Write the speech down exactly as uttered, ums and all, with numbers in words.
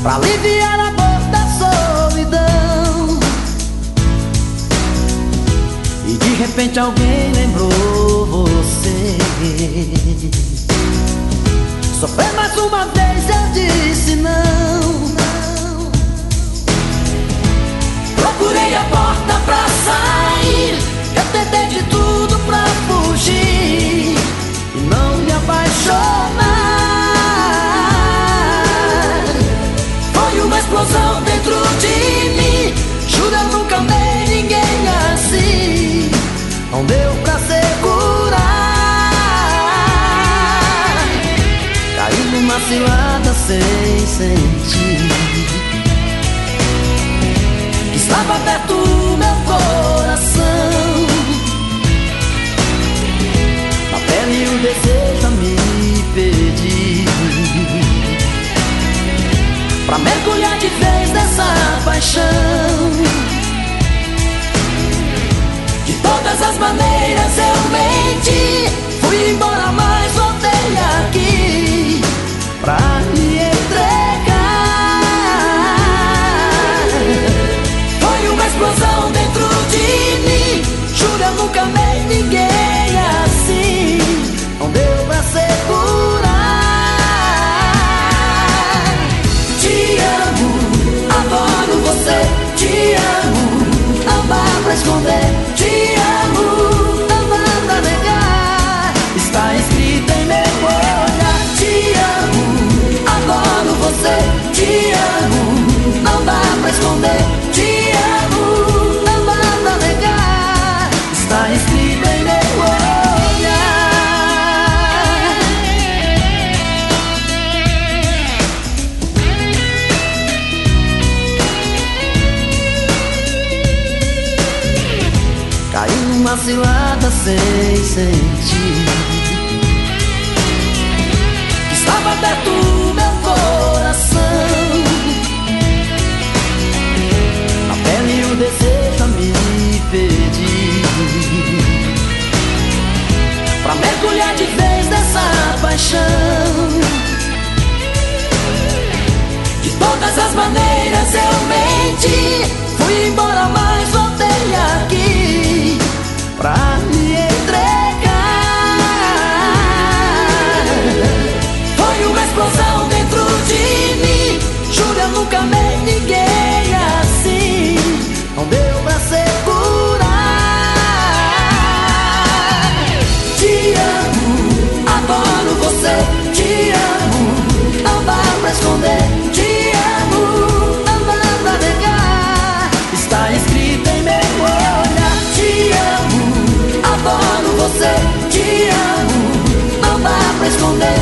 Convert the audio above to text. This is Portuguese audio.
pra aliviar a dor da solidão. E de repente alguém lembrou você. Sofrer mais uma vez, eu disse não, não. Procurei a porta pra sair, eu tentei de tudo pra fugir e não me apaixonar. Foi uma explosão dentro de mim, juro eu nunca amei ninguém assim. Não deu pra segurar, caí numa cilada sem sentir. Estava perto do meu coração, na pele o desejo a me pedir, pra mergulhar de vez nessa paixão. De todas as maneiras eu menti, fui embora mas voltei aqui pra me entregar. Foi uma explosão dentro de mim, juro eu nunca amei ninguém assim. Não deu pra segurar. Te amo, adoro você. Te amo, não dá pra esconder. Te amo, não dá pra negar, está escrito em meu olhar. Te amo, adoro você. Te amo, não dá pra esconder. Te amo, não dá pra negar, está escrito em meu olhar. Caí numa cilada sem sentir, estava dentro do meu coração, na pele o desejo a me pedir, pra mergulhar de vez nessa paixão. De todas as maneiras eu menti, fui embora mas voltei aqui pra me entregar. Foi uma explosão dentro de mim, juro eu nunca amei ninguém assim. Não deu pra segurar. Te amo, adoro você. Te amo, não dá pra esconder. Te amo, não dá pra negar, está escrito em meu olhar. Te amo, adoro você. Te amo, não dá pra esconder.